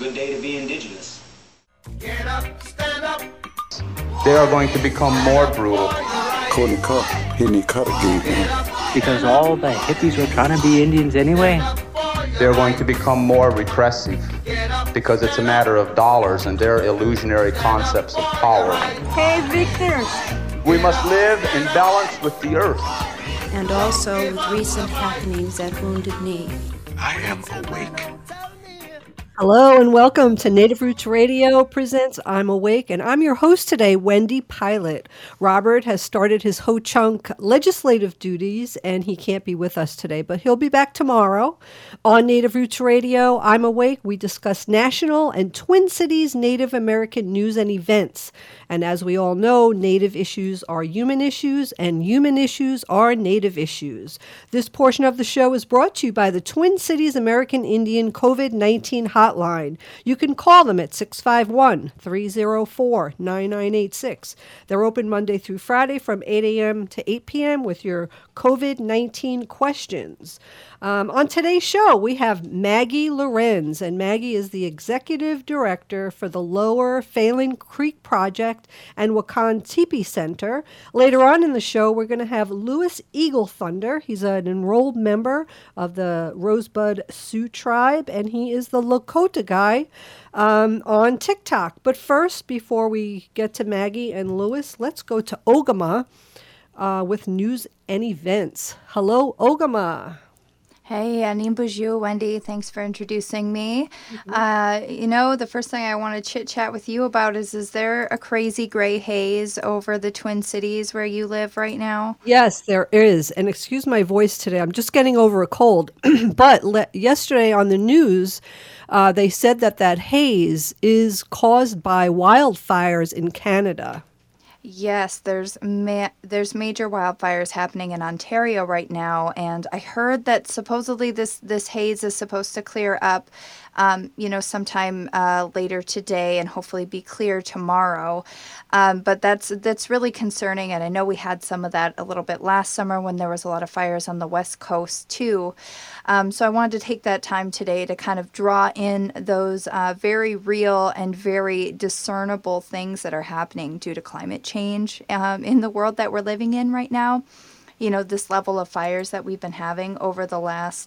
good day to be indigenous. Get up, stand up. They are going to become more brutal. Courtney Cup, hitting the cut again. Because all the hippies were trying to be Indians anyway. They're going to become more repressive because it's a matter of dollars and their illusionary concepts of power. Hey, Victor. We must live in balance with the earth. And also with recent happenings at Wounded Knee. I am awake. Hello and welcome to Native Roots Radio presents I'm Awake, and I'm your host today, Wendy Pilot. Robert has started his Ho-Chunk legislative duties, and he can't be with us today, but he'll be back tomorrow. On Native Roots Radio, I'm Awake, we discuss national and Twin Cities Native American news and events. And as we all know, Native issues are human issues, and human issues are Native issues. This portion of the show is brought to you by the Twin Cities American Indian COVID-19 hotline. You can call them at 651-304-9986. They're open Monday through Friday from 8 a.m. to 8 p.m. with your COVID-19 questions. On today's show, we have Maggie Lorenz, and Maggie is the Executive Director for the Lower Phalen Creek Project and Wakan Teepee Center. Later on in the show, we're going to have Louis Eagle Thunder. He's an enrolled member of the Rosebud Sioux Tribe, and he is the Lakota guy on TikTok. But first, before we get to Maggie and Louis, let's go to Ogama with news and events. Hello, Ogama. Hey, Anim Bonjour, Wendy. Thanks for introducing me. The first thing I want to chit-chat with you about is there a crazy gray haze over the Twin Cities where you live right now? Yes, there is. And excuse my voice today. I'm just getting over a cold. But yesterday on the news, they said that haze is caused by wildfires in Canada. Yes, there's major wildfires happening in Ontario right now, and I heard that supposedly this haze is supposed to clear up, sometime later today, and hopefully be clear tomorrow. But that's really concerning, and I know we had some of that a little bit last summer when there was a lot of fires on the West Coast too. So I wanted to take that time today to kind of draw in those very real and very discernible things that are happening due to climate change in the world that we're living in right now. You know, this level of fires that we've been having over the last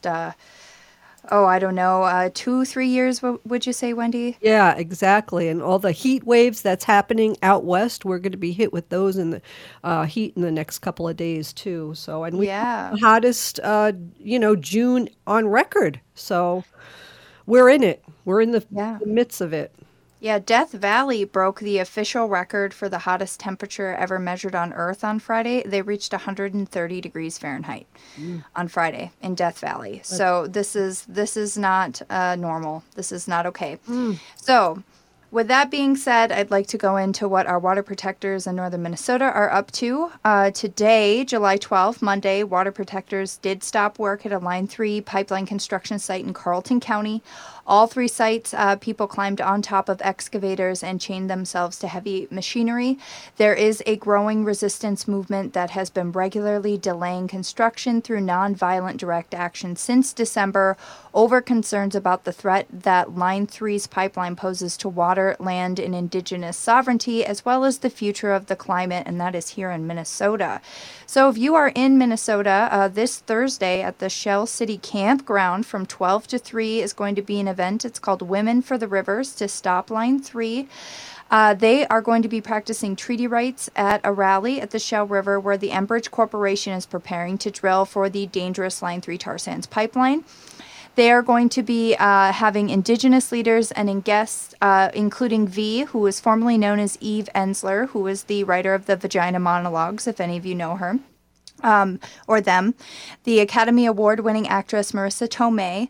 2-3 years, would you say, Wendy? Yeah, exactly. And all the heat waves that's happening out west, we're going to be hit with those in the heat in the next couple of days too. So, and we have the hottest, June on record. So we're in it. We're in the midst of it. Yeah, Death Valley broke the official record for the hottest temperature ever measured on Earth on Friday. They reached 130 degrees Fahrenheit on Friday in Death Valley. So this is not normal. This is not okay. So with that being said, I'd like to go into what our water protectors in northern Minnesota are up to. Today, July 12th, Monday, water protectors did stop work at a Line 3 pipeline construction site in Carleton County. All 3 sites, people climbed on top of excavators and chained themselves to heavy machinery. There is a growing resistance movement that has been regularly delaying construction through nonviolent direct action since December over concerns about the threat that Line 3's pipeline poses to water, land, and indigenous sovereignty, as well as the future of the climate, and that is here in Minnesota. So if you are in Minnesota, this Thursday at the Shell City Campground from 12 to 3 is going to be an event. It's called Women for the Rivers to Stop Line 3. They are going to be practicing treaty rights at a rally at the Shell River where the Enbridge Corporation is preparing to drill for the dangerous Line 3 tar sands pipeline. They are going to be having indigenous leaders and guests, including V, who is formerly known as Eve Ensler, who is the writer of the Vagina Monologues, if any of you know her. Or them, the Academy Award-winning actress Marissa Tomei,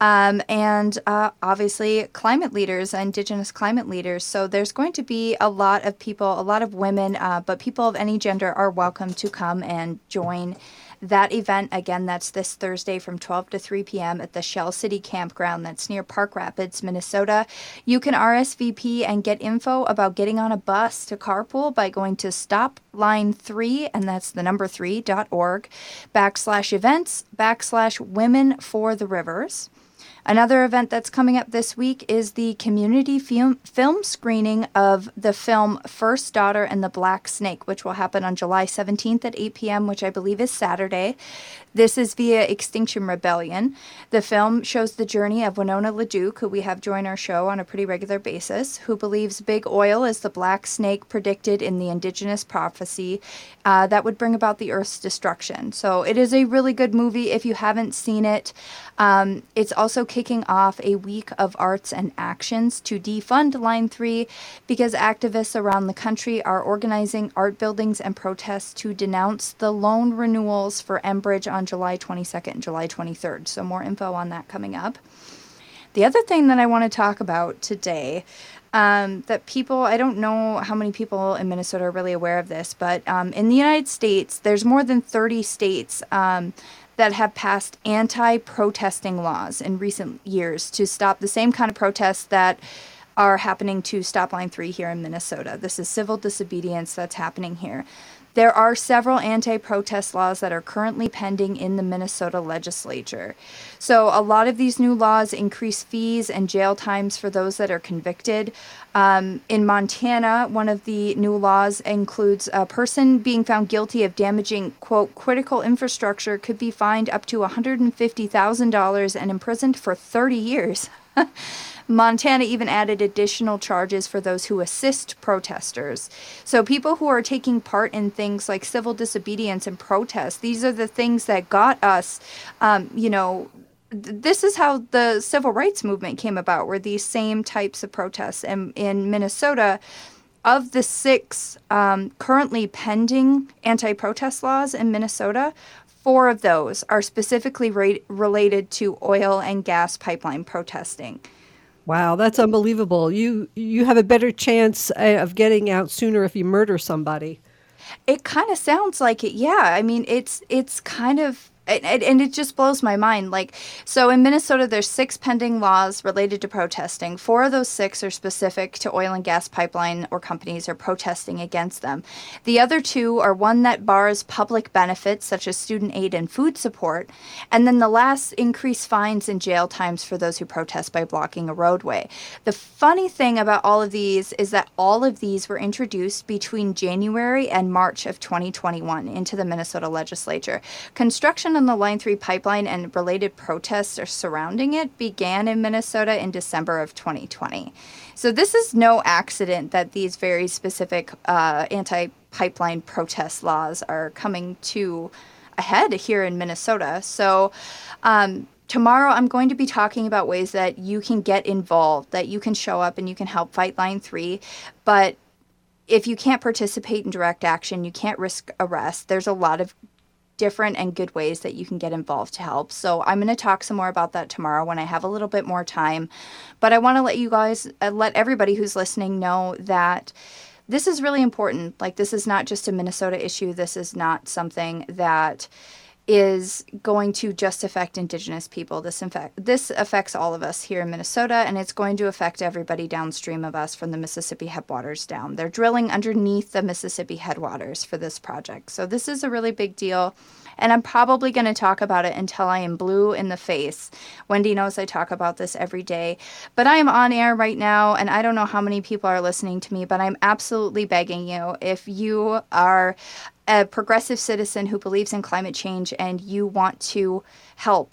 and obviously climate leaders, indigenous climate leaders. So there's going to be a lot of people, a lot of women, but people of any gender are welcome to come and join that event. Again, that's this Thursday from 12 to 3 p.m. at the Shell City Campground that's near Park Rapids, Minnesota. You can RSVP and get info about getting on a bus to carpool by going to stopline3, and that's the number 3.org, /events/women for the rivers. Another event that's coming up this week is the community film screening of the film First Daughter and the Black Snake, which will happen on July 17th at 8 p.m., which I believe is Saturday. This is via Extinction Rebellion. The film shows the journey of Winona LaDuke, who we have join our show on a pretty regular basis, who believes big oil is the black snake predicted in the indigenous prophecy that would bring about the Earth's destruction. So it is a really good movie if you haven't seen it. It's also kicking off a week of arts and actions to defund Line 3 because activists around the country are organizing art buildings and protests to denounce the loan renewals for Enbridge on July 22nd and July 23rd. So more info on that coming up. The other thing that I want to talk about today, that people, I don't know how many people in Minnesota are really aware of this, but in the United States, there's more than 30 states that have passed anti-protesting laws in recent years to stop the same kind of protests that are happening to stop Line 3 here in Minnesota. This is civil disobedience that's happening here. There are several anti-protest laws that are currently pending in the Minnesota legislature. So a lot of these new laws increase fees and jail times for those that are convicted. In Montana, one of the new laws includes a person being found guilty of damaging, quote, critical infrastructure could be fined up to $150,000 and imprisoned for 30 years. Montana even added additional charges for those who assist protesters. So people who are taking part in things like civil disobedience and protests, these are the things that got us, this is how the civil rights movement came about, were these same types of protests. And in Minnesota, of the 6 currently pending anti-protest laws in Minnesota, 4 of those are specifically related to oil and gas pipeline protesting. Wow, that's unbelievable. You have a better chance of getting out sooner if you murder somebody. It kind of sounds like it, yeah. I mean, it's kind of... And it just blows my mind. Like, so in Minnesota, there's 6 pending laws related to protesting. 4 of those 6 are specific to oil and gas pipeline or companies are protesting against them. The other 2 are one that bars public benefits such as student aid and food support. And then the last increase fines and jail times for those who protest by blocking a roadway. The funny thing about all of these is that all of these were introduced between January and March of 2021 into the Minnesota legislature. Construction on the Line 3 pipeline and related protests surrounding it began in Minnesota in December of 2020. So this is no accident that these very specific anti-pipeline protest laws are coming to a head here in Minnesota. So tomorrow I'm going to be talking about ways that you can get involved, that you can show up and you can help fight Line 3. But if you can't participate in direct action, you can't risk arrest. There's a lot of different and good ways that you can get involved to help. So I'm going to talk some more about that tomorrow when I have a little bit more time. But I want to let you guys, let everybody who's listening know that this is really important. Like, this is not just a Minnesota issue. This is not something that is going to just affect Indigenous people. This affects all of us here in Minnesota, and it's going to affect everybody downstream of us from the Mississippi headwaters down. They're drilling underneath the Mississippi headwaters for this project. So this is a really big deal, and I'm probably going to talk about it until I am blue in the face. Wendy knows I talk about this every day, but I am on air right now, and I don't know how many people are listening to me, but I'm absolutely begging you, if you are a progressive citizen who believes in climate change and you want to help,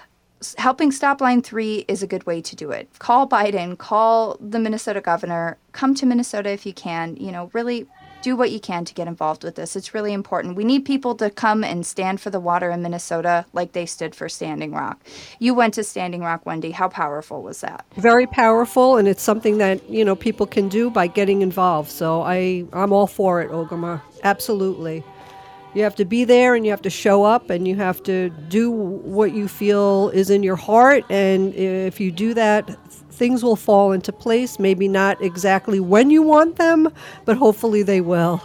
helping stop Line 3 is a good way to do it. Call Biden, call the Minnesota governor, come to Minnesota if you can, really do what you can to get involved with this. It's really important. We need people to come and stand for the water in Minnesota like they stood for Standing Rock. You went to Standing Rock, Wendy. How powerful was that? Very powerful, and it's something that, people can do by getting involved. So I'm all for it, Ogama. Absolutely. You have to be there, and you have to show up, and you have to do what you feel is in your heart. And if you do that, things will fall into place. Maybe not exactly when you want them, but hopefully they will.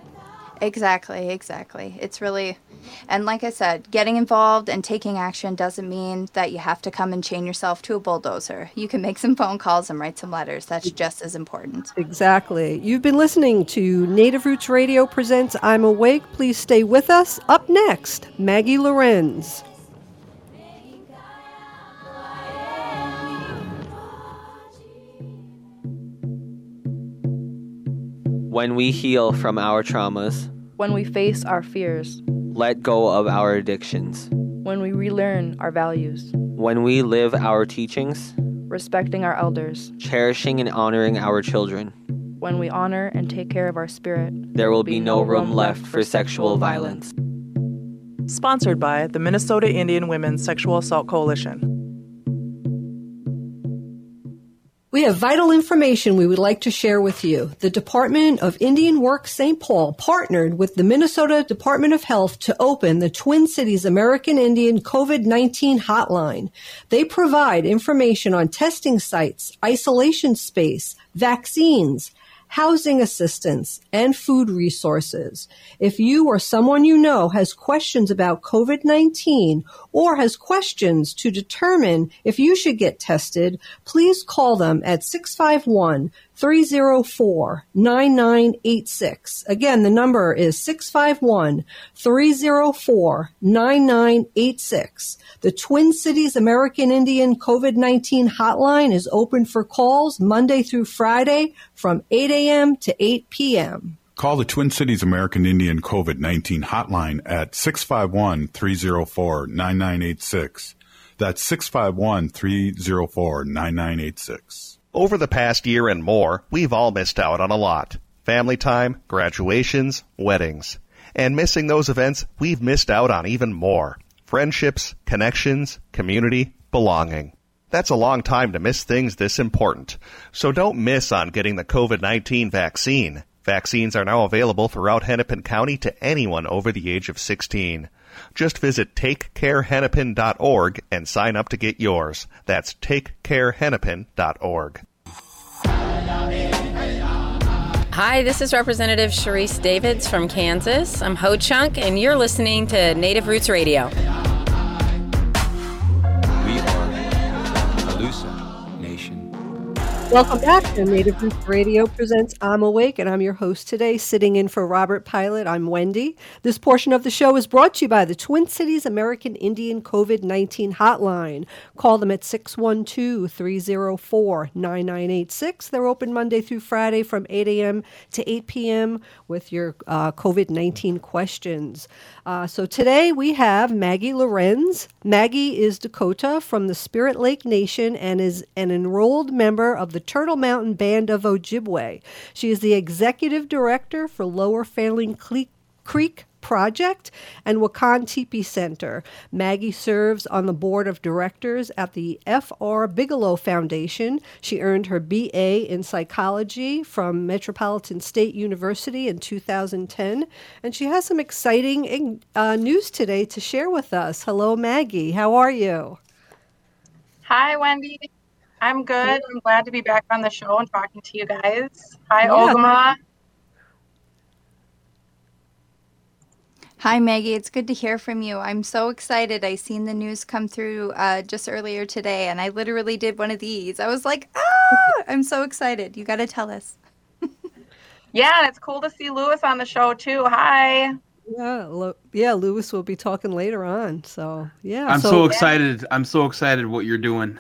Exactly. It's really, and like I said, getting involved and taking action doesn't mean that you have to come and chain yourself to a bulldozer. You can make some phone calls and write some letters. That's just as important. Exactly. You've been listening to Native Roots Radio presents I'm Awake. Please stay with us. Up next, Maggie Lorenz. When we heal from our traumas. When we face our fears. Let go of our addictions. When we relearn our values. When we live our teachings. Respecting our elders. Cherishing and honoring our children. When we honor and take care of our spirit. There will be no room left for sexual violence. Sponsored by the Minnesota Indian Women's Sexual Assault Coalition. We have vital information we would like to share with you. The Department of Indian Work St. Paul partnered with the Minnesota Department of Health to open the Twin Cities American Indian COVID-19 hotline. They provide information on testing sites, isolation space, vaccines, housing assistance, and food resources. If you or someone you know has questions about COVID-19 or has questions to determine if you should get tested, please call them at 651-304-9986. Again, the number is 651-304-9986. The Twin Cities American Indian COVID-19 hotline is open for calls Monday through Friday from 8 a.m. to 8 p.m. Call the Twin Cities American Indian COVID-19 hotline at 651-304-9986. That's 651-304-9986. Over the past year and more, we've all missed out on a lot. Family time, graduations, weddings. And missing those events, we've missed out on even more. Friendships, connections, community, belonging. That's a long time to miss things this important. So don't miss on getting the COVID-19 vaccine. Vaccines are now available throughout Hennepin County to anyone over the age of 16. Just visit takecarehennepin.org and sign up to get yours. That's takecarehennepin.org. Hi, this is Representative Sharice Davids from Kansas. I'm Ho Chunk, and you're listening to Native Roots Radio. We are Calusa Nation. Welcome back to Native Roots Radio presents I'm Awake, and I'm your host today, sitting in for Robert Pilot. I'm Wendy. This portion of the show is brought to you by the Twin Cities American Indian COVID-19 hotline. Call them at 612-304-9986. They're open Monday through Friday from 8 a.m. to 8 p.m. with your COVID-19 questions. So today we have Maggie Lorenz. Maggie is Dakota from the Spirit Lake Nation and is an enrolled member of the Turtle Mountain Band of Ojibwe. She is the executive director for Lower Failing Creek Project and Wakan Teepee Center. Maggie serves on the board of directors at the F.R. Bigelow Foundation. She earned her B.A. in psychology from Metropolitan State University in 2010, and she has some exciting news today to share with us. Hello, Maggie. How are you? Hi, Wendy. I'm good. I'm glad to be back on the show and talking to you guys. Hi, Yeah. Ogama. Hi, Maggie. It's good to hear from you. I'm so excited. I seen the news come through just earlier today, and I literally did one of these. I was like, I'm so excited. You got to tell us. Yeah, and it's cool to see Lewis on the show, too. Hi. Yeah, Lewis will be talking later on. So, yeah. I'm so excited. I'm so excited what you're doing.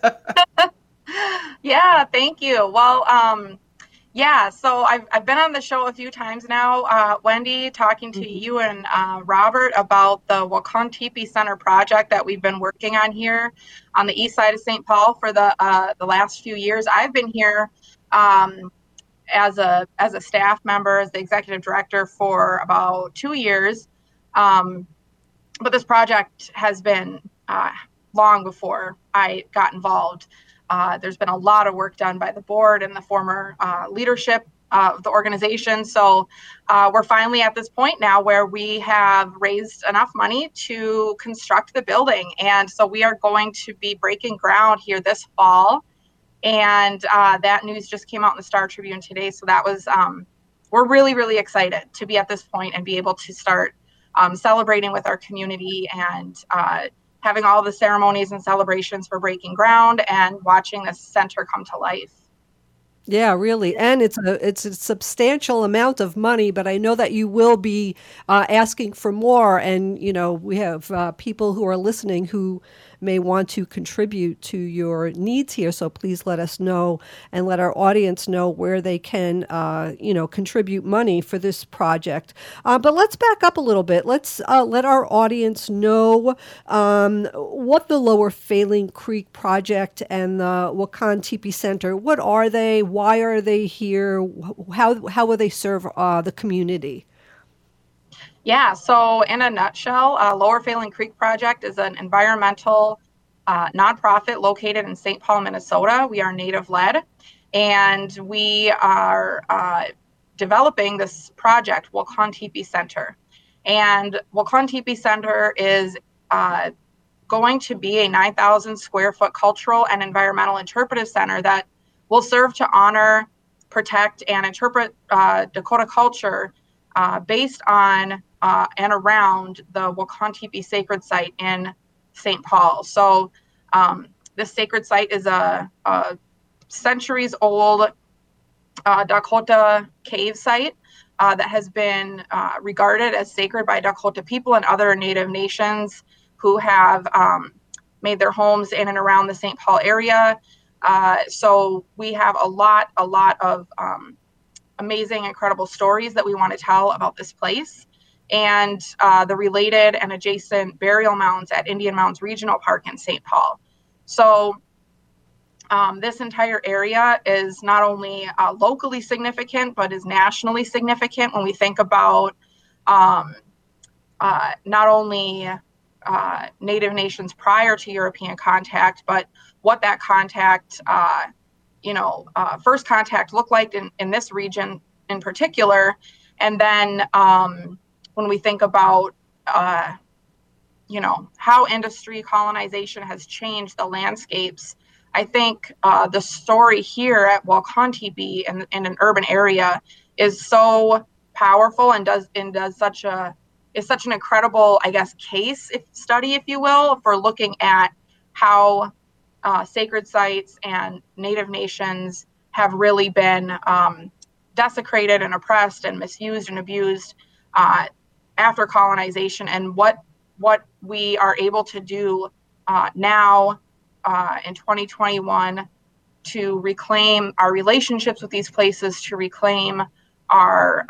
Yeah, thank you. Well, yeah, so I've been on the show a few times now, Wendy, talking to you and Robert about the Wakan Teepee Center project that we've been working on here on the east side of St. Paul for the last few years. I've been here as a staff member, as the executive director for about 2 years. But this project has been long before I got involved. There's been a lot of work done by the board and the former leadership of the organization. So we're finally at this point now where we have raised enough money to construct the building. And so we are going to be breaking ground here this fall. And that news just came out in the Star Tribune today. So that was, we're really, really excited to be at this point and be able to start celebrating with our community and having all the ceremonies and celebrations for breaking ground and watching this center come to life. Yeah, really. And it's a substantial amount of money, but I know that you will be asking for more. And, you know, we have people who are listening who may want to contribute to your needs here. So please let us know and let our audience know where they can, contribute money for this project. But let's back up a little bit. Let's let our audience know what the Lower Phelan Creek Project and the Wakan Tipi Center, what are they? Why are they here? How will they serve the community? Yeah, so in a nutshell, Lower Phelan Creek Project is an environmental nonprofit located in St. Paul, Minnesota. We are Native-led, and we are developing this project, Wakan Tipi Center. And Wakan Tipi Center is going to be a 9,000 square foot cultural and environmental interpretive center that will serve to honor, protect, and interpret Dakota culture based on and around the Wakan Tipi sacred site in St. Paul. So this sacred site is a centuries-old Dakota cave site that has been regarded as sacred by Dakota people and other Native nations who have made their homes in and around the St. Paul area. So we have a lot of amazing, incredible stories that we want to tell about this place and the related and adjacent burial mounds at Indian Mounds Regional Park in St. Paul. So this entire area is not only locally significant, but is nationally significant when we think about not only Native nations prior to European contact, but what that contact, first contact looked like in this region in particular. And then when we think about, how industry colonization has changed the landscapes, I think the story here at Wakan Tipi in an urban area is so powerful and is such an incredible, I guess, case study, if you will, for looking at how sacred sites and Native nations have really been desecrated and oppressed and misused and abused after colonization, and what we are able to do now in 2021 to reclaim our relationships with these places, to reclaim our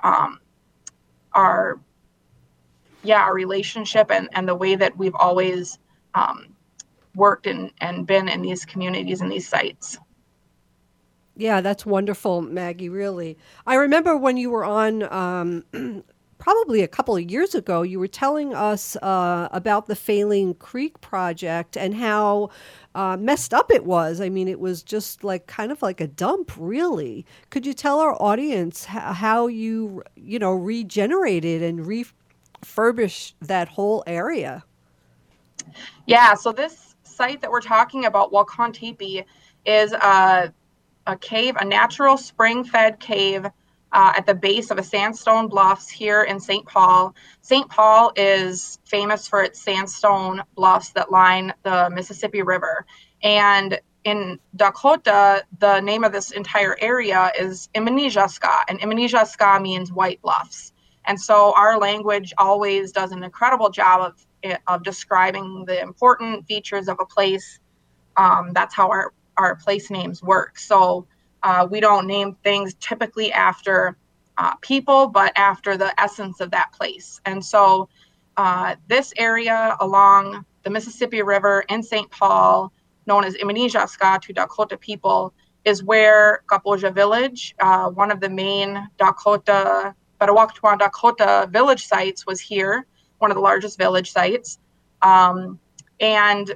relationship and the way that we've always worked and been in these communities and these sites. Yeah, that's wonderful, Maggie, really. I remember when you were on probably a couple of years ago, you were telling us about the Phelan Creek Project and how messed up it was. I mean, it was just kind of like a dump, really. Could you tell our audience how you regenerated and refurbished that whole area? Yeah, so this site that we're talking about, Wakan Tipi, is a cave, a natural spring-fed cave at the base of a sandstone bluffs here in St. Paul. St. Paul is famous for its sandstone bluffs that line the Mississippi River. And in Dakota, the name of this entire area is Imanijaska, and Imanijaska means white bluffs. And so our language always does an incredible job of describing the important features of a place. That's how our place names work. So we don't name things typically after people, but after the essence of that place. And so this area along the Mississippi River in St. Paul, known as Imanijaska to Dakota people, is where Kapoja Village, one of the main Parawaktwan Dakota village sites, was here, one of the largest village sites. And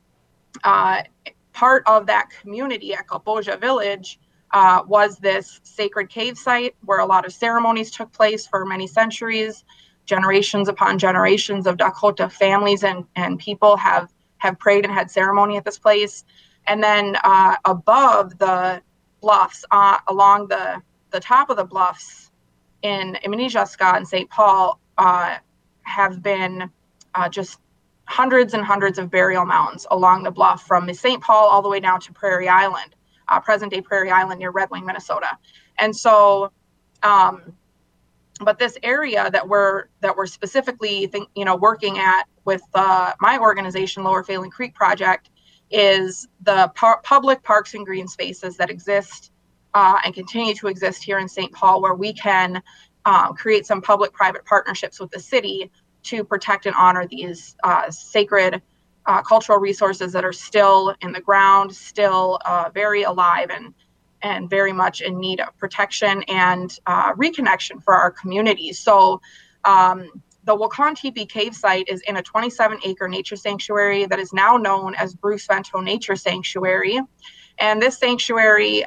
part of that community at Kapoja Village was this sacred cave site where a lot of ceremonies took place for many centuries. Generations upon generations of Dakota families and people have prayed and had ceremony at this place. And then above the bluffs, along the top of the bluffs in Imanijaska and St. Paul, have been just hundreds and hundreds of burial mounds along the bluff from St. Paul all the way down to Prairie Island, present-day Prairie Island near Red Wing, Minnesota. And so, but this area that we're specifically working at with my organization, Lower Phelan Creek Project, is the public parks and green spaces that exist and continue to exist here in St. Paul, where we can create some public-private partnerships with the city to protect and honor these sacred cultural resources that are still in the ground, still very alive and very much in need of protection and reconnection for our communities. So the Wakan Tipi Cave site is in a 27-acre nature sanctuary that is now known as Bruce Vento Nature Sanctuary. And this sanctuary,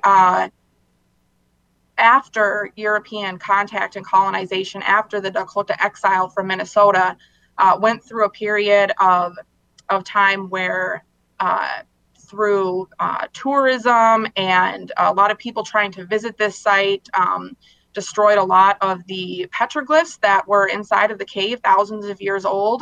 after European contact and colonization, after the Dakota exile from Minnesota, went through a period of time where through tourism and a lot of people trying to visit this site, destroyed a lot of the petroglyphs that were inside of the cave, thousands of years old,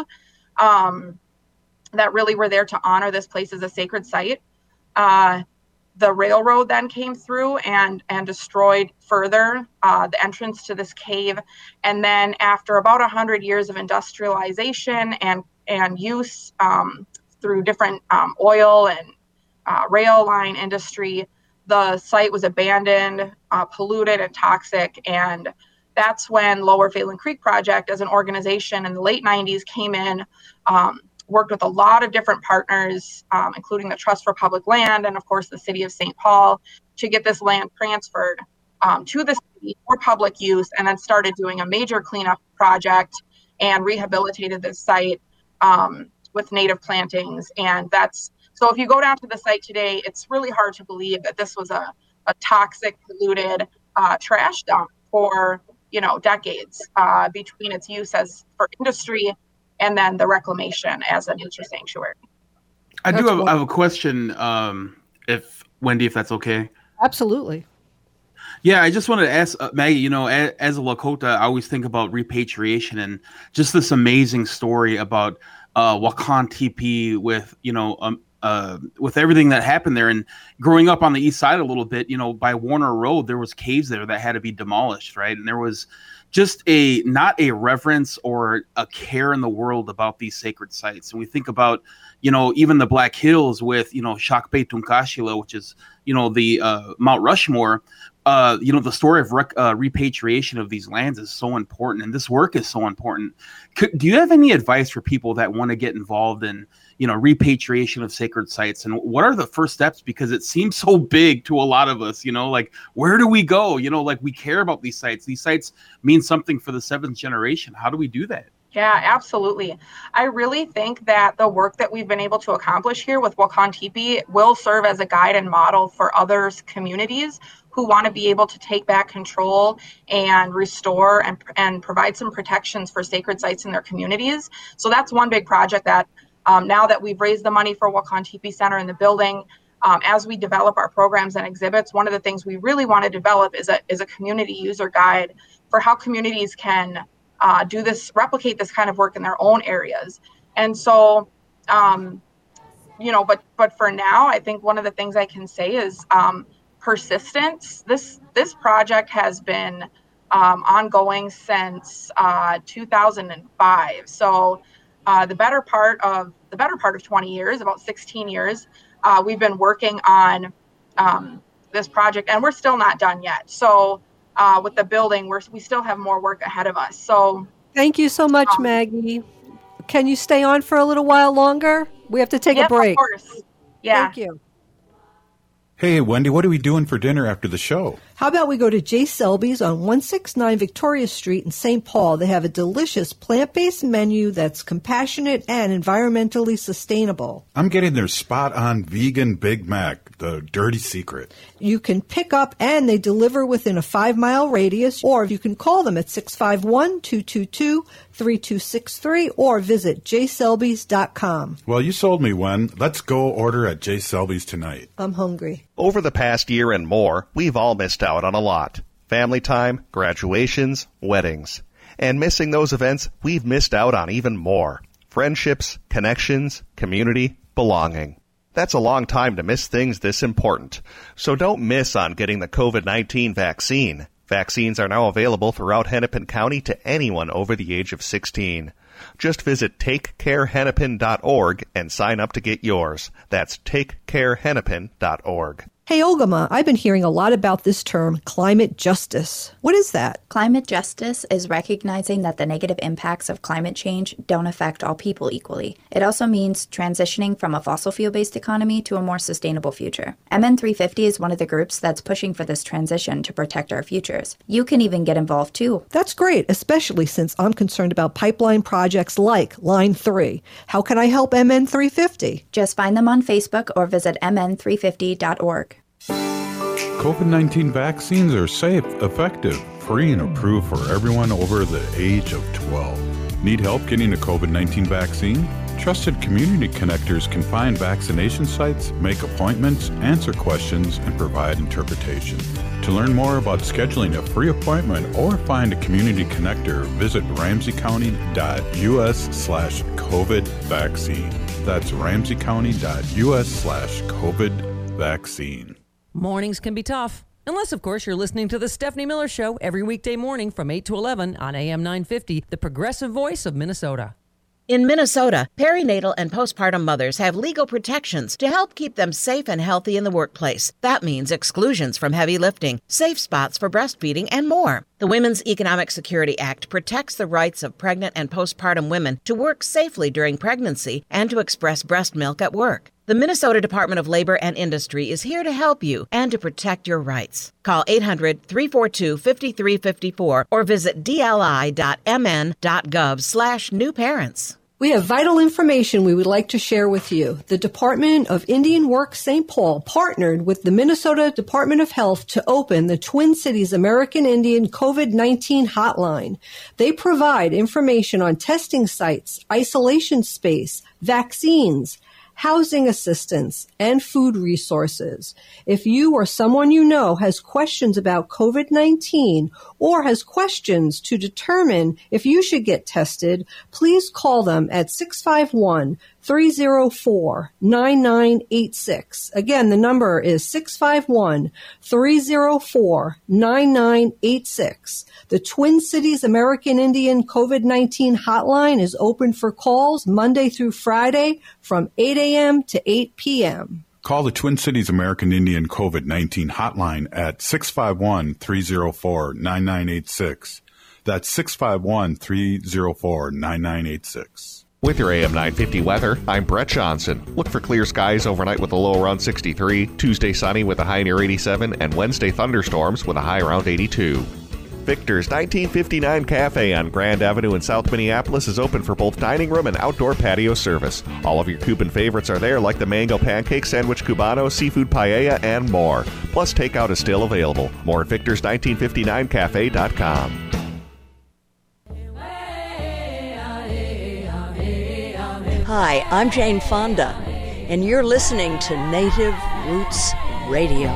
that really were there to honor this place as a sacred site. The railroad then came through and destroyed further the entrance to this cave. And then after about 100 years of industrialization and use through different oil and rail line industry, the site was abandoned, polluted, and toxic. And that's when Lower Phelan Creek Project, as an organization in the late 90s, came in, worked with a lot of different partners, including the Trust for Public Land and, of course, the City of St. Paul, to get this land transferred to the city for public use, and then started doing a major cleanup project and rehabilitated this site with native plantings. And so if you go down to the site today, it's really hard to believe that this was a toxic, polluted trash dump for, decades between its use for industry and then the reclamation as a nature sanctuary. I do have a question, if that's okay. Absolutely. Yeah, I just wanted to ask Maggie, as a Lakota, I always think about repatriation and just this amazing story about Wakan Tipi with everything that happened there. And growing up on the east side a little bit, by Warner Road, there was caves there that had to be demolished, right? And there was just not a reverence or a care in the world about these sacred sites. And we think about, even the Black Hills with, Shakpe Tunkashila, which is, the Mount Rushmore. The story of repatriation of these lands is so important, and this work is so important. Do you have any advice for people that want to get involved in, repatriation of sacred sites? And what are the first steps? Because it seems so big to a lot of us, where do we go? We care about these sites. These sites mean something for the seventh generation. How do we do that? Yeah, absolutely. I really think that the work that we've been able to accomplish here with Wakan Tipi will serve as a guide and model for other communities who want to be able to take back control and restore and provide some protections for sacred sites in their communities. So that's one big project that now that we've raised the money for Wakan Tipi Center in the building, as we develop our programs and exhibits, one of the things we really want to develop is a community user guide for how communities can replicate this kind of work in their own areas. And so, but for now, I think one of the things I can say is persistence. This project has been ongoing since 2005. So the better part of 20 years, about 16 years, we've been working on this project, and we're still not done yet. So with the building, we still have more work ahead of us. So thank you so much, Maggie. Can you stay on for a little while longer? We have to take a break. Of course. Yeah. Thank you. Hey, Wendy, what are we doing for dinner after the show? How about we go to J. Selby's on 169 Victoria Street in St. Paul. They have a delicious plant-based menu that's compassionate and environmentally sustainable. I'm getting their spot-on vegan Big Mac, the dirty secret. You can pick up and they deliver within a 5-mile radius, or you can call them at 651-222-3263 or visit jselbys.com. Well, you sold me one. Let's go order at J. Selby's tonight. I'm hungry. Over the past year and more, we've all missed out on a lot. Family time, graduations, weddings. And missing those events, we've missed out on even more. Friendships, connections, community, belonging. That's a long time to miss things this important. So don't miss on getting the COVID-19 vaccine. Vaccines are now available throughout Hennepin County to anyone over the age of 16. Just visit takecarehennepin.org and sign up to get yours. That's takecarehennepin.org. Hey, Ogama, I've been hearing a lot about this term, climate justice. What is that? Climate justice is recognizing that the negative impacts of climate change don't affect all people equally. It also means transitioning from a fossil fuel-based economy to a more sustainable future. MN350 is one of the groups that's pushing for this transition to protect our futures. You can even get involved too. That's great, especially since I'm concerned about pipeline projects like Line 3. How can I help MN350? Just find them on Facebook or visit mn350.org. COVID-19 vaccines are safe, effective, free, and approved for everyone over the age of 12. Need help getting a COVID-19 vaccine? Trusted community connectors can find vaccination sites, make appointments, answer questions, and provide interpretation. To learn more about scheduling a free appointment or find a community connector, visit ramseycounty.us/COVID vaccine. That's ramseycounty.us/COVID vaccine. Mornings can be tough, unless, of course, you're listening to The Stephanie Miller Show every weekday morning from 8 to 11 on AM 950, the progressive voice of Minnesota. In Minnesota, perinatal and postpartum mothers have legal protections to help keep them safe and healthy in the workplace. That means exclusions from heavy lifting, safe spots for breastfeeding, and more. The Women's Economic Security Act protects the rights of pregnant and postpartum women to work safely during pregnancy and to express breast milk at work. The Minnesota Department of Labor and Industry is here to help you and to protect your rights. Call 800-342-5354 or visit dli.mn.gov/newparents. We have vital information we would like to share with you. The Department of Indian Work St. Paul partnered with the Minnesota Department of Health to open the Twin Cities American Indian COVID-19 hotline. They provide information on testing sites, isolation space, vaccines, housing assistance, and food resources. If you or someone you know has questions about COVID-19 or has questions to determine if you should get tested, please call them at 651-304-9986. Again, the number is 651-304-9986. The Twin Cities American Indian COVID-19 hotline is open for calls Monday through Friday from 8 a.m. to 8 p.m. Call the Twin Cities American Indian COVID-19 hotline at 651-304-9986. That's 651-304-9986. With your AM 950 weather, I'm Brett Johnson. Look for clear skies overnight with a low around 63, Tuesday sunny with a high near 87, and Wednesday thunderstorms with a high around 82. Victor's 1959 Cafe on Grand Avenue in South Minneapolis is open for both dining room and outdoor patio service. All of your Cuban favorites are there, like the mango pancake, sandwich cubano, seafood paella, and more. Plus, takeout is still available. More at victors1959cafe.com. Hi, I'm Jane Fonda, and you're listening to Native Roots Radio.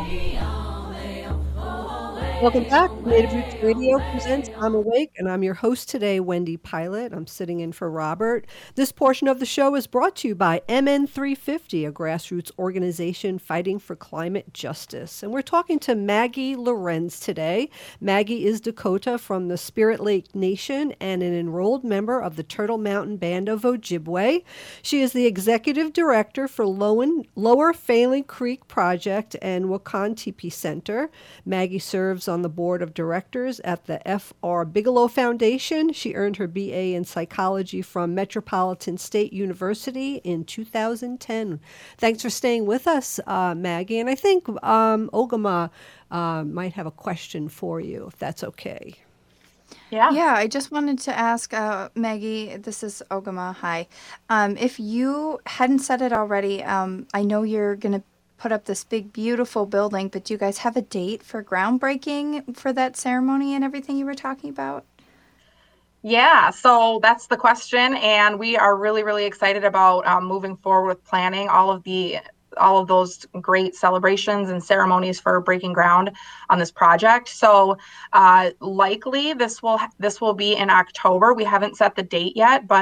Welcome back. Native Roots Radio presents I'm Awake, and I'm your host today, Wendy Pilot. I'm sitting in for Robert. This portion of the show is brought to you by MN350, a grassroots organization fighting for climate justice. And we're talking to Maggie Lorenz today. Maggie is Dakota from the Spirit Lake Nation and an enrolled member of the Turtle Mountain Band of Ojibwe. She is the executive director for Lower Failing Creek Project and Wakan Teepee Center. Maggie serves on the board of directors at the F.R. Bigelow Foundation. She earned her BA in psychology from Metropolitan State University in 2010. Thanks for staying with us, Maggie. And I think Ogama might have a question for you, if that's okay. Yeah, I just wanted to ask Maggie, this is Ogama, hi. If you hadn't said it already, I know you're going to put up this big, beautiful building, but do you guys have a date for groundbreaking for that ceremony and everything you were talking about? Yeah, so that's the question, and we are really, really excited about moving forward with planning all of those great celebrations and ceremonies for breaking ground on this project. So likely this will be in October. We haven't set the date yet, but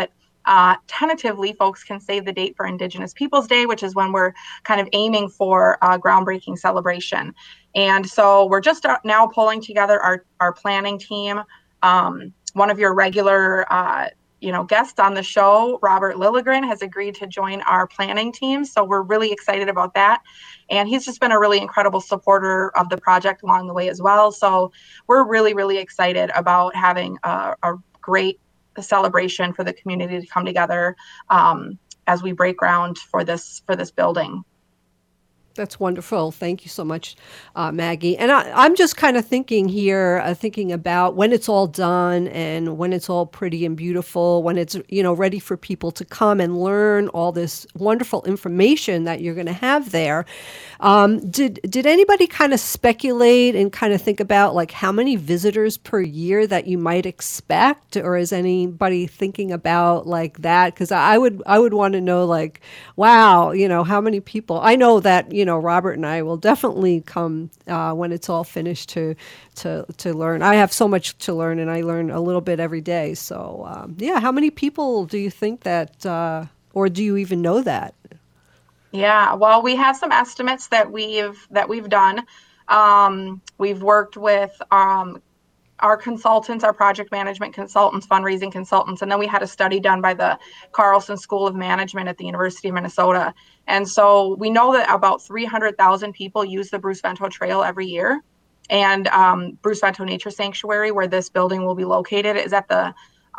tentatively, folks can save the date for Indigenous Peoples Day, which is when we're kind of aiming for a groundbreaking celebration. And so we're just now pulling together our planning team. One of your regular guests on the show, Robert Lilligren, has agreed to join our planning team. So we're really excited about that. And he's just been a really incredible supporter of the project along the way as well. So we're really, really excited about having a great celebration for the community to come together as we break ground for this building. That's wonderful. Thank you so much, Maggie. And I'm just kind of thinking here, thinking about when it's all done and when it's all pretty and beautiful, when it's, ready for people to come and learn all this wonderful information that you're going to have there. Did anybody kind of speculate and kind of think about like how many visitors per year that you might expect? Or is anybody thinking about like that? Because I would want to know like, wow, how many people? I know that, Robert and I will definitely come when it's all finished to learn. I have so much to learn, and I learn a little bit every day. So, how many people do you think that, or do you even know that? Yeah, well, we have some estimates that we've done. We've worked with our consultants, our project management consultants, fundraising consultants, and then we had a study done by the Carlson School of Management at the University of Minnesota. And so we know that about 300,000 people use the Bruce Vento Trail every year. And Bruce Vento Nature Sanctuary, where this building will be located, is at the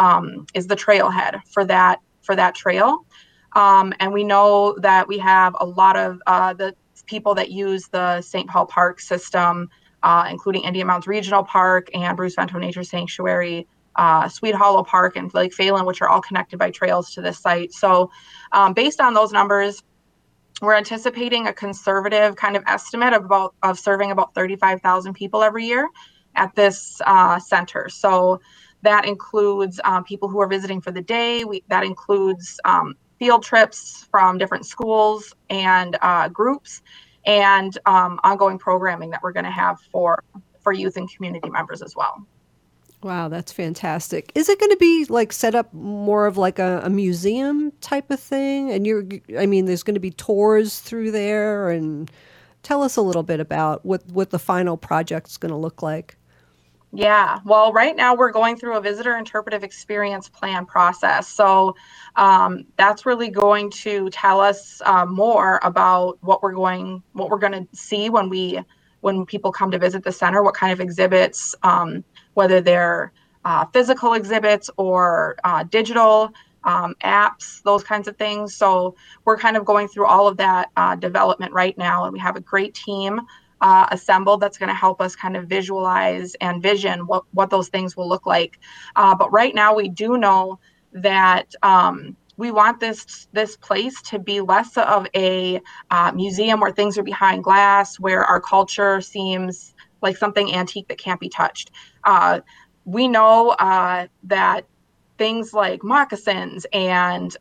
trailhead for that trail. And we know that we have a lot of the people that use the St. Paul Park system, including Indian Mounds Regional Park and Bruce Vento Nature Sanctuary, Sweet Hollow Park, and Lake Phalen, which are all connected by trails to this site. So based on those numbers, we're anticipating a conservative kind of estimate of serving about 35,000 people every year at this center. So that includes people who are visiting for the day. That includes field trips from different schools and groups, and ongoing programming that we're going to have for youth and community members as well. Wow, that's fantastic. Is it going to be like set up more of like a museum type of thing? And there's going to be tours through there, and tell us a little bit about what the final project's going to look like. Yeah, well, right now we're going through a visitor interpretive experience plan process. So that's really going to tell us more about what we're going to see when people come to visit the center, what kind of exhibits, whether they're physical exhibits or digital apps, those kinds of things. So we're kind of going through all of that development right now, and we have a great team assembled that's going to help us kind of visualize and vision what those things will look like. But right now we do know that we want this place to be less of a museum where things are behind glass, where our culture seems like something antique that can't be touched. We know that things like moccasins and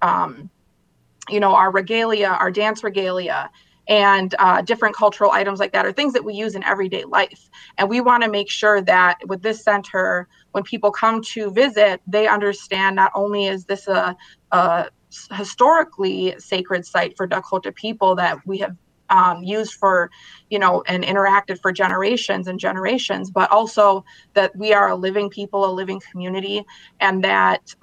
our regalia, our dance regalia, and different cultural items like that are things that we use in everyday life. And we want to make sure that with this center, when people come to visit, they understand not only is this a historically sacred site for Dakota people that we have used for, and interacted for generations and generations, but also that we are a living people, a living community, and that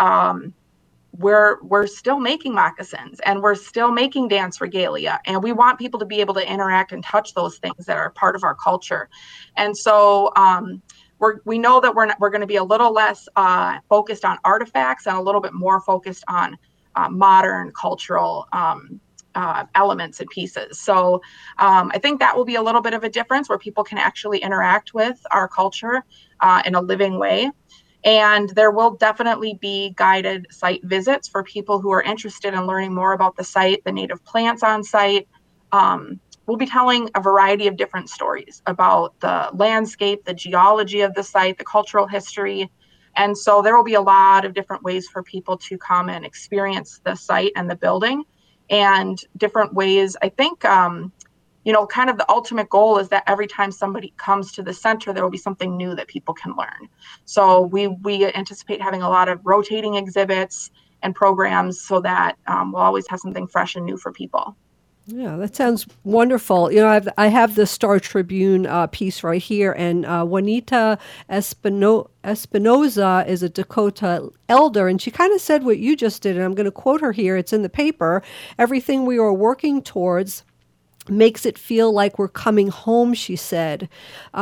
we're still making moccasins and we're still making dance regalia, and we want people to be able to interact and touch those things that are part of our culture. And so we know that we're going to be a little less focused on artifacts and a little bit more focused on modern cultural elements and pieces. So I think that will be a little bit of a difference where people can actually interact with our culture in a living way. And there will definitely be guided site visits for people who are interested in learning more about the site, the native plants on site. We'll be telling a variety of different stories about the landscape, the geology of the site, the cultural history. And so there will be a lot of different ways for people to come and experience the site and the building, and different ways. I think, kind of the ultimate goal is that every time somebody comes to the center, there will be something new that people can learn. So we anticipate having a lot of rotating exhibits and programs so that we'll always have something fresh and new for people. Yeah, that sounds wonderful. You know, I have the Star Tribune piece right here, and Juanita Espinoza is a Dakota elder, and she kind of said what you just did, and I'm going to quote her here. It's in the paper. Everything we are working towards makes it feel like we're coming home, she said.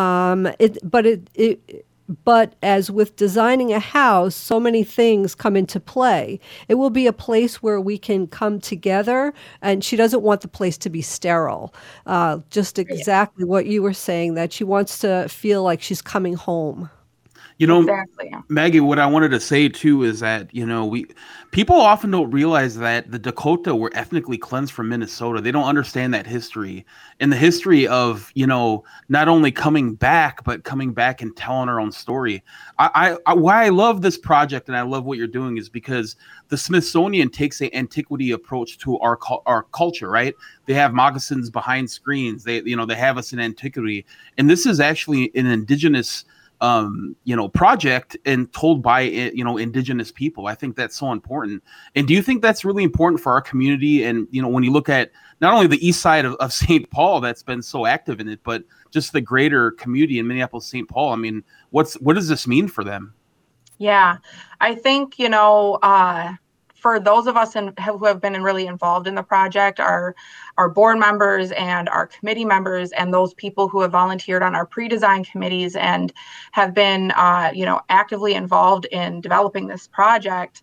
But as with designing a house, so many things come into play. It will be a place where we can come together, and she doesn't want the place to be sterile. Just exactly what you were saying, that she wants to feel like she's coming home. You know, Exactly. Maggie, what I wanted to say too is that, you know, people often don't realize that the Dakota were ethnically cleansed from Minnesota. They don't understand that history and the history of, you know, not only coming back, but coming back and telling our own story. Why I love this project and I love what you're doing is because the Smithsonian takes an antiquity approach to our culture, right? They have moccasins behind screens. They have us in antiquity. And this is actually an indigenous project and told by, indigenous people. I think that's so important. And do you think that's really important for our community? And, you know, when you look at not only the east side of St. Paul that's been so active in it, but just the greater community in Minneapolis, St. Paul, I mean, what does this mean for them? Yeah, I think, for those of us who have been really involved in the project, our board members and our committee members and those people who have volunteered on our pre-design committees and have been, actively involved in developing this project,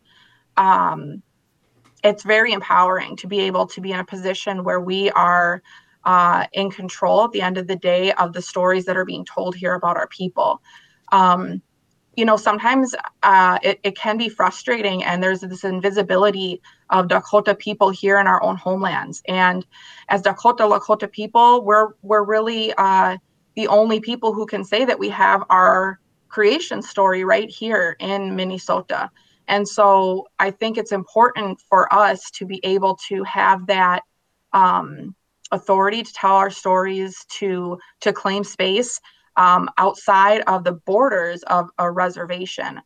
it's very empowering to be able to be in a position where we are in control at the end of the day of the stories that are being told here about our people. Sometimes it can be frustrating, and there's this invisibility of Dakota people here in our own homelands. And as Lakota people, we're really the only people who can say that we have our creation story right here in Minnesota. And so I think it's important for us to be able to have that authority to tell our stories, to claim space outside of the borders of a reservation.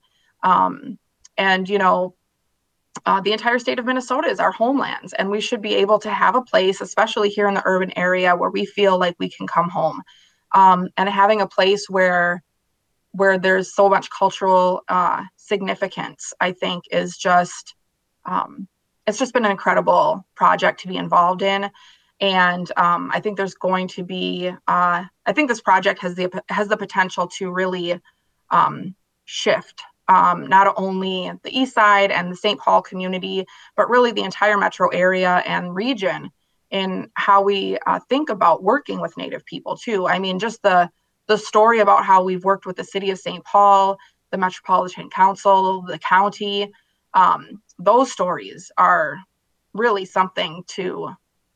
The entire state of Minnesota is our homelands, and we should be able to have a place, especially here in the urban area, where we feel like we can come home. And having a place where there's so much cultural significance, I think is just, it's just been an incredible project to be involved in. And I think there's going to be, I think this project has the potential to really shift not only the East Side and the St. Paul community, but really the entire metro area and region in how we think about working with Native people too. I mean, just the story about how we've worked with the city of St. Paul, the Metropolitan Council, the county, those stories are really something to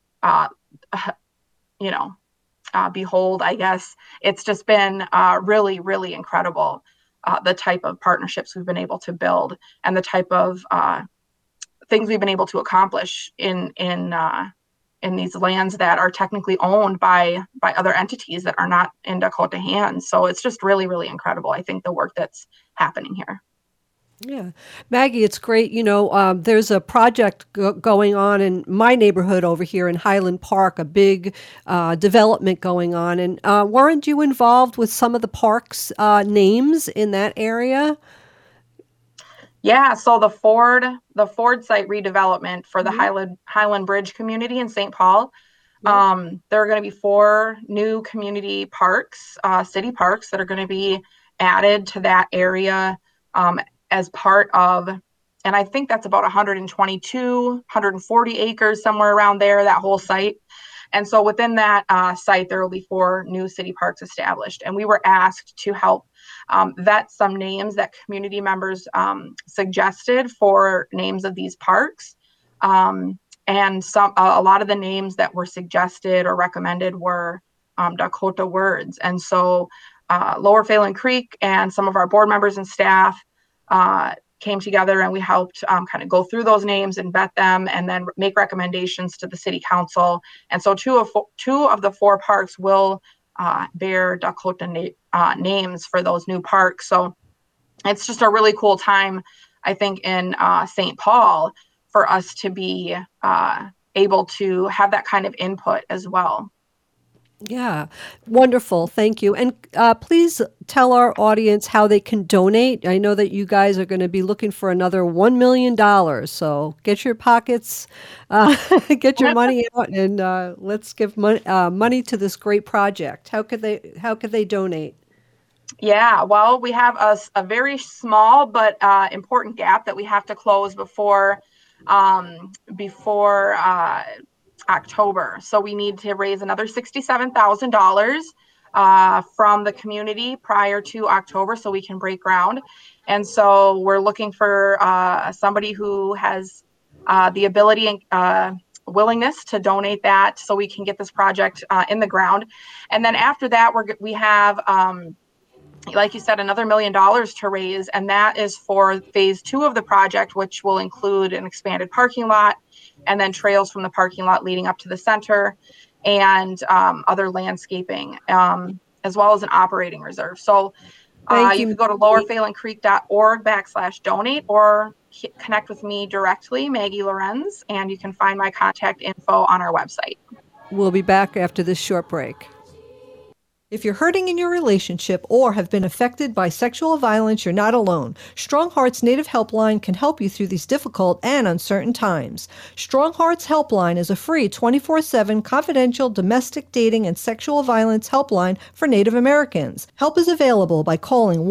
behold, I guess. It's just been really, really incredible, the type of partnerships we've been able to build and the type of things we've been able to accomplish in these lands that are technically owned by other entities that are not in Dakota hands. So it's just really, really incredible, I think, the work that's happening here. Yeah. Maggie, it's great. There's a project going on in my neighborhood over here in Highland Park, a big development going on. And weren't you involved with some of the park's names in that area? Yeah. So the Ford site redevelopment for the Highland Bridge community in St. Paul. There are going to be 4 new community parks, city parks, that are going to be added to that area as part of, and I think that's about 140 acres, somewhere around there, that whole site. And so within that site, there will be 4 new city parks established. And we were asked to help vet some names that community members suggested for names of these parks. And a lot of the names that were suggested or recommended were Dakota words. And so Lower Phelan Creek and some of our board members and staff came together, and we helped kind of go through those names and vet them and then make recommendations to the city council. And so two of the 4 parks will bear Dakota names for those new parks. So it's just a really cool time I think, in St. Paul for us to be able to have that kind of input as well. Yeah, wonderful. Thank you. And please tell our audience how they can donate. I know that you guys are going to be looking for another $1 million. So get your pockets, get your money out, and let's give money to this great project. How could they donate? Yeah, well, we have a very small but important gap that we have to close before October. So we need to raise another $67,000 from the community prior to October so we can break ground. And so we're looking for somebody who has the ability and willingness to donate that so we can get this project in the ground. And then after that, we have, like you said, another $1 million to raise, and that is for phase 2 of the project, which will include an expanded parking lot, and then trails from the parking lot leading up to the center, and other landscaping, as well as an operating reserve. So you can go to lowerphalencreek.org/donate or connect with me directly, Maggie Lorenz, and you can find my contact info on our website. We'll be back after this short break. If you're hurting in your relationship or have been affected by sexual violence, you're not alone. Strong Hearts Native Helpline can help you through these difficult and uncertain times. Strong Hearts Helpline is a free 24/7 confidential domestic dating and sexual violence helpline for Native Americans. Help is available by calling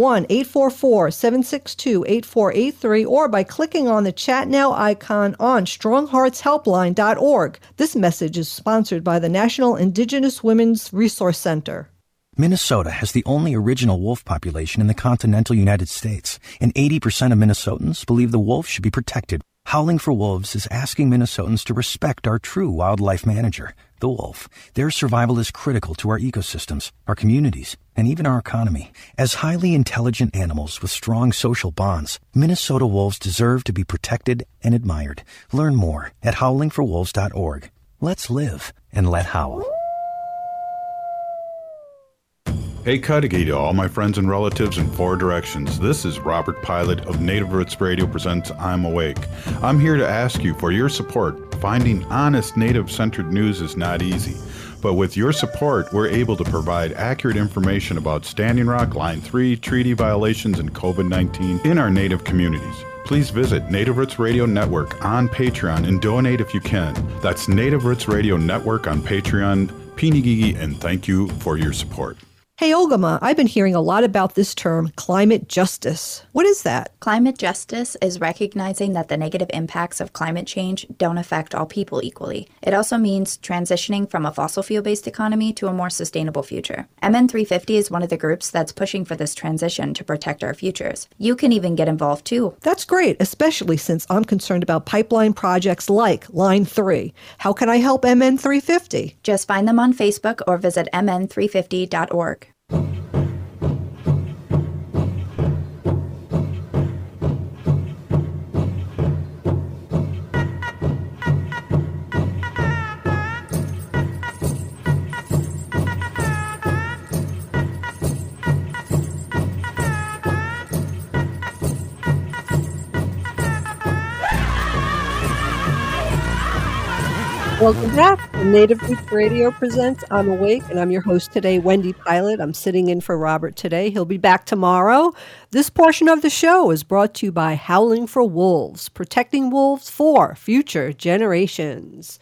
1-844-762-8483 or by clicking on the Chat Now icon on strongheartshelpline.org. This message is sponsored by the National Indigenous Women's Resource Center. Minnesota has the only original wolf population in the continental United States, and 80% of Minnesotans believe the wolf should be protected. Howling for Wolves is asking Minnesotans to respect our true wildlife manager, the wolf. Their survival is critical to our ecosystems, our communities, and even our economy. As highly intelligent animals with strong social bonds, Minnesota wolves deserve to be protected and admired. Learn more at howlingforwolves.org. Let's live and let howl. Hey Cudahy to all my friends and relatives in 4 directions. This is Robert Pilot of Native Roots Radio presents I'm Awake. I'm here to ask you for your support. Finding honest Native-centered news is not easy, but with your support, we're able to provide accurate information about Standing Rock, Line 3, treaty violations, and COVID-19 in our Native communities. Please visit Native Roots Radio Network on Patreon and donate if you can. That's Native Roots Radio Network on Patreon. Pinigigi, and thank you for your support. Hey, Ogama, I've been hearing a lot about this term, climate justice. What is that? Climate justice is recognizing that the negative impacts of climate change don't affect all people equally. It also means transitioning from a fossil fuel-based economy to a more sustainable future. MN350 is one of the groups that's pushing for this transition to protect our futures. You can even get involved too. That's great, especially since I'm concerned about pipeline projects like Line 3. How can I help MN350? Just find them on Facebook or visit mn350.org. Welcome back. Native Roots Radio presents I'm Awake, and I'm your host today, Wendy Pilot. I'm sitting in for Robert today. He'll be back tomorrow. This portion of the show is brought to you by Howling for Wolves, protecting wolves for future generations.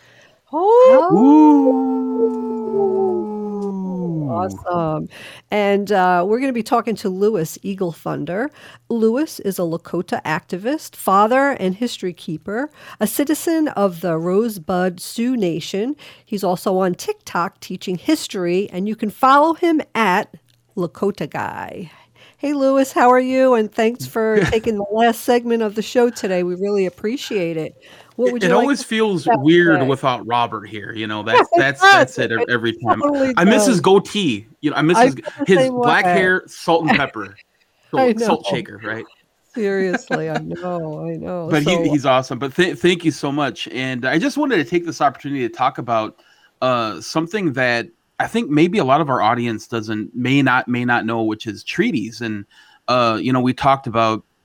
Awesome. And we're going to be talking to Louis Eagle Thunder. Louis is a Lakota activist, father and history keeper, a citizen of the Rosebud Sioux Nation. He's also on TikTok teaching history, and you can follow him at Lakota Guy. Hey, Louis, how are you? And thanks for taking the last segment of the show today. We really appreciate it. What would you it like always to feels say? weird without Robert here. You know, that's it every time. Totally I miss his does. goatee. You know, I miss I his feel the his same black way. hair, salt and pepper, I know. salt shaker, right? Seriously, I know. But So, he's awesome. But thank you so much. And I just wanted to take this opportunity to talk about something that I think maybe a lot of our audience may not know, which is treaties. And you know, we talked about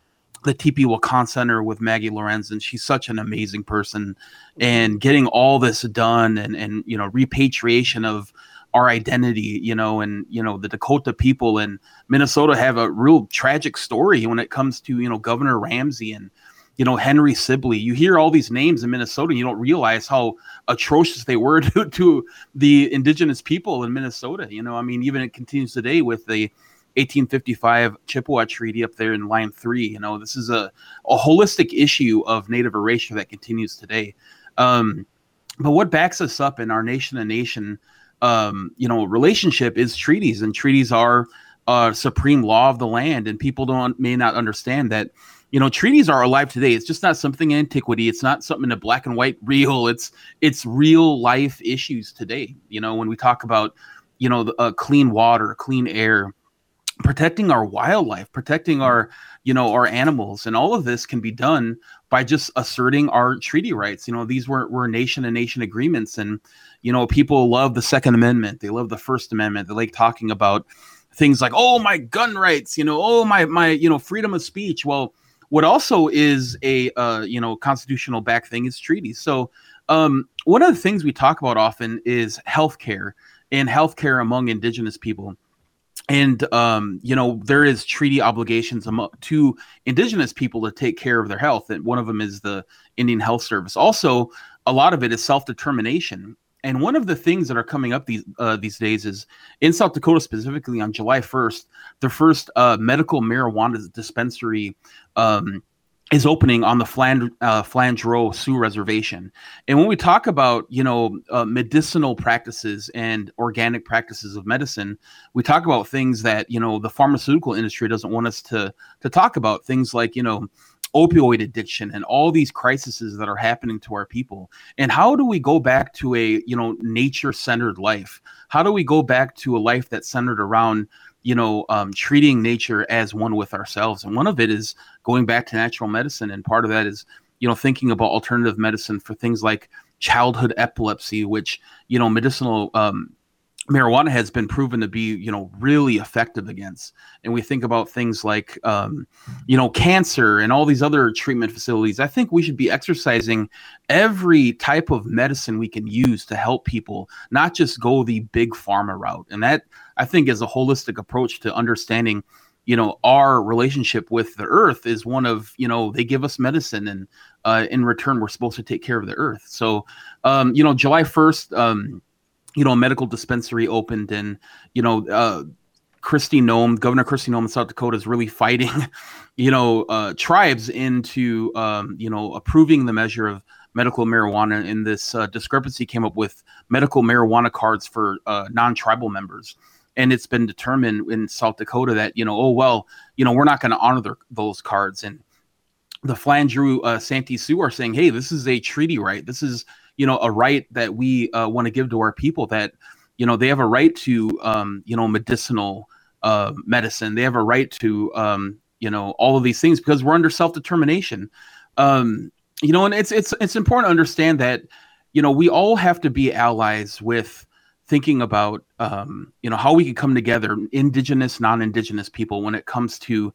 the Teepee Wakan Center with Maggie Lorenz, and she's such an amazing person, and getting all this done, and repatriation of our identity, and the Dakota people in Minnesota have a real tragic story when it comes to Governor Ramsey and Henry Sibley. You hear all these names in Minnesota, and you don't realize how atrocious they were to the indigenous people in Minnesota. Even it continues today with the 1855 Chippewa Treaty up there in Line 3. This is a holistic issue of Native erasure that continues today. But what backs us up in our nation-to-nation relationship is treaties, and treaties are supreme law of the land, and people may not understand that. Treaties are alive today. It's just not something in antiquity. It's not something in a black and white reel. It's real life issues today. When we talk about, clean water, clean air, protecting our wildlife, protecting our animals, and all of this can be done by just asserting our treaty rights. These were nation-to-nation agreements, and people love the Second Amendment. They love the First Amendment. They like talking about things like, oh, my gun rights, oh, my freedom of speech. Well, what also is a constitutional back thing is treaties. So one of the things we talk about often is healthcare, and healthcare among indigenous people. And there is treaty obligations to indigenous people to take care of their health, and one of them is the Indian Health Service. Also, a lot of it is self-determination. And one of the things that are coming up these days is in South Dakota, specifically on July 1st, the first medical marijuana dispensary is opening on the Flandreau Sioux Reservation. And when we talk about, medicinal practices and organic practices of medicine, we talk about things that, the pharmaceutical industry doesn't want us to talk about, things like, opioid addiction and all these crises that are happening to our people. And how do we go back to a, nature-centered life? How do we go back to a life that's centered around, treating nature as one with ourselves? And one of it is going back to natural medicine. And part of that is, thinking about alternative medicine for things like childhood epilepsy, which, medicinal marijuana has been proven to be, really effective against. And we think about things like, cancer and all these other treatment facilities. I think we should be exercising every type of medicine we can use to help people, not just go the big pharma route. And that, I think, is a holistic approach to understanding, our relationship with the earth is one of, they give us medicine, and in return, we're supposed to take care of the earth. So, July 1st, a medical dispensary opened, and, Governor Kristi Noem in South Dakota is really fighting, tribes into, approving the measure of medical marijuana. And this discrepancy came up with medical marijuana cards for non-tribal members. And it's been determined in South Dakota that, we're not going to honor those cards. And the Flandreau Santee Sioux are saying, hey, this is a treaty right. This is, a right that we want to give to our people, that, they have a right to, medicinal medicine. They have a right to, all of these things, because we're under self-determination. And it's important to understand that, we all have to be allies with thinking about, how we can come together, indigenous, non-indigenous people, when it comes to,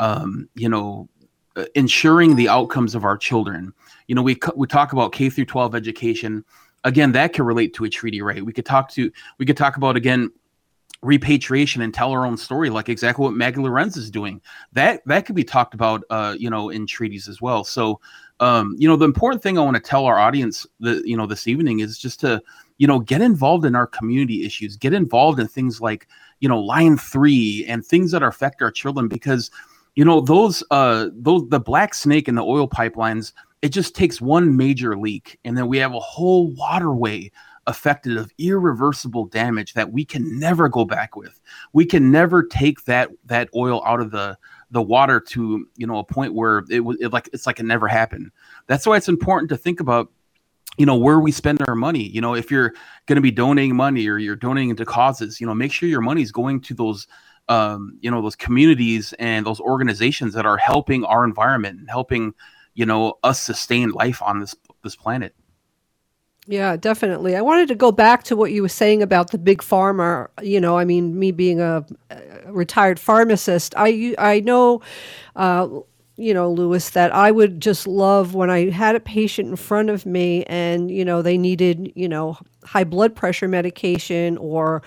ensuring the outcomes of our children. We talk about K through 12 education. Again, that can relate to a treaty right. We could talk about, again, repatriation and tell our own story, like exactly what Maggie Lorenz is doing. That could be talked about, in treaties as well. So, the important thing I want to tell our audience, this evening, is just to, get involved in our community issues, get involved in things like, Line 3 and things that affect our children, because, those the black snake and the oil pipelines, it just takes one major leak, and then we have a whole waterway affected of irreversible damage that we can never go back with. We can never take that oil out of the water to, a point where it's like it never happened. That's why it's important to think about, where we spend our money. If you're going to be donating money or you're donating to causes, make sure your money is going to those, those communities and those organizations that are helping our environment and helping, us sustain life on this planet. Yeah, definitely. I wanted to go back to what you were saying about the big pharma. Me being a retired pharmacist, I know, Louis, that I would just love when I had a patient in front of me and, they needed, high blood pressure medication or,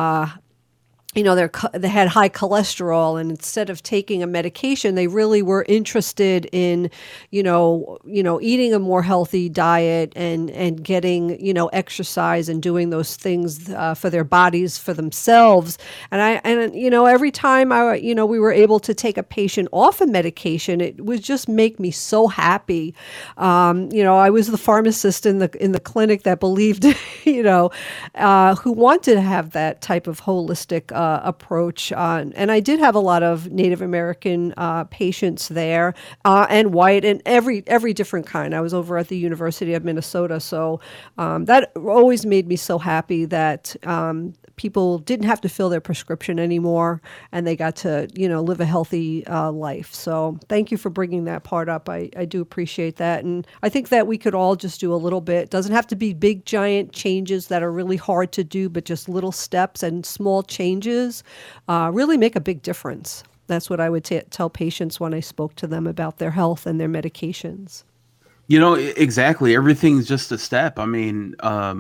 they had high cholesterol, and instead of taking a medication, they really were interested in, eating a more healthy diet and getting, exercise and doing those things for their bodies, for themselves. And every time we were able to take a patient off a medication, it would just make me so happy. I was the pharmacist in the clinic that believed, who wanted to have that type of holistic approach. And I did have a lot of Native American patients there, and white, and every different kind. I was over at the University of Minnesota, so that always made me so happy that people didn't have to fill their prescription anymore, and they got to, live a healthy life. So thank you for bringing that part up. I do appreciate that. And I think that we could all just do a little bit. It doesn't have to be big, giant changes that are really hard to do, but just little steps and small changes really make a big difference. That's what I would tell patients when I spoke to them about their health and their medications. Exactly. Everything's just a step. I mean,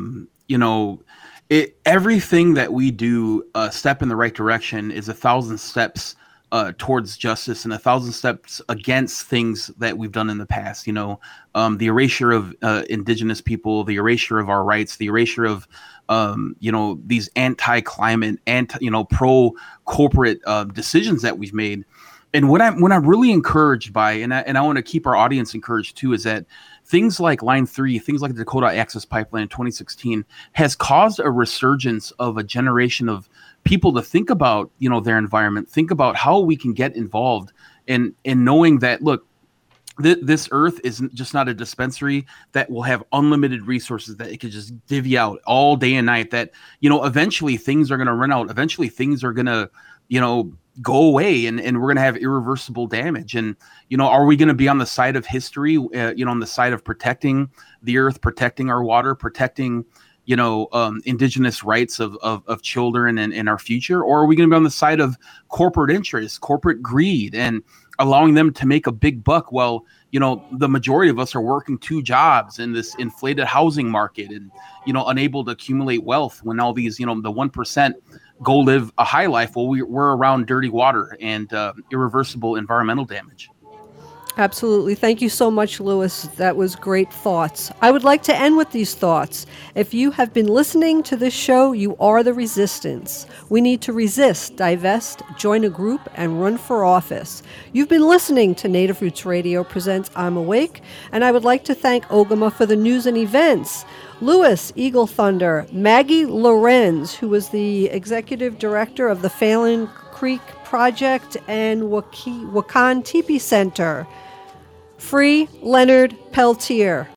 everything that we do, a step in the right direction is 1,000 steps towards justice and 1,000 steps against things that we've done in the past. The erasure of indigenous people, the erasure of our rights, the erasure of these anti-climate, pro-corporate decisions that we've made. And what I'm really encouraged by, and I want to keep our audience encouraged too, is that things like Line 3, things like the Dakota Access Pipeline in 2016 has caused a resurgence of a generation of people to think about, their environment, think about how we can get involved, and knowing that, look, this earth is just not a dispensary that will have unlimited resources that it could just divvy out all day and night, that, eventually things are going to run out. Eventually things are going to, go away, and we're going to have irreversible damage. And, are we going to be on the side of history, on the side of protecting the earth, protecting our water, protecting, indigenous rights of children and our future? Or are we going to be on the side of corporate interests, corporate greed, and allowing them to make a big buck? Well, the majority of us are working 2 jobs in this inflated housing market and, unable to accumulate wealth when all these, the 1% go live a high life. Well, we're around dirty water and irreversible environmental damage. Absolutely. Thank you so much, Louis. That was great thoughts. I would like to end with these thoughts. If you have been listening to this show, you are the resistance. We need to resist, divest, join a group, and run for office. You've been listening to Native Roots Radio presents I'm Awake, and I would like to thank Ogama for the news and events. Louis Eagle Thunder, Maggie Lorenz, who was the executive director of the Phelan Creek Project and Wakan Teepee Center. Free Leonard Peltier.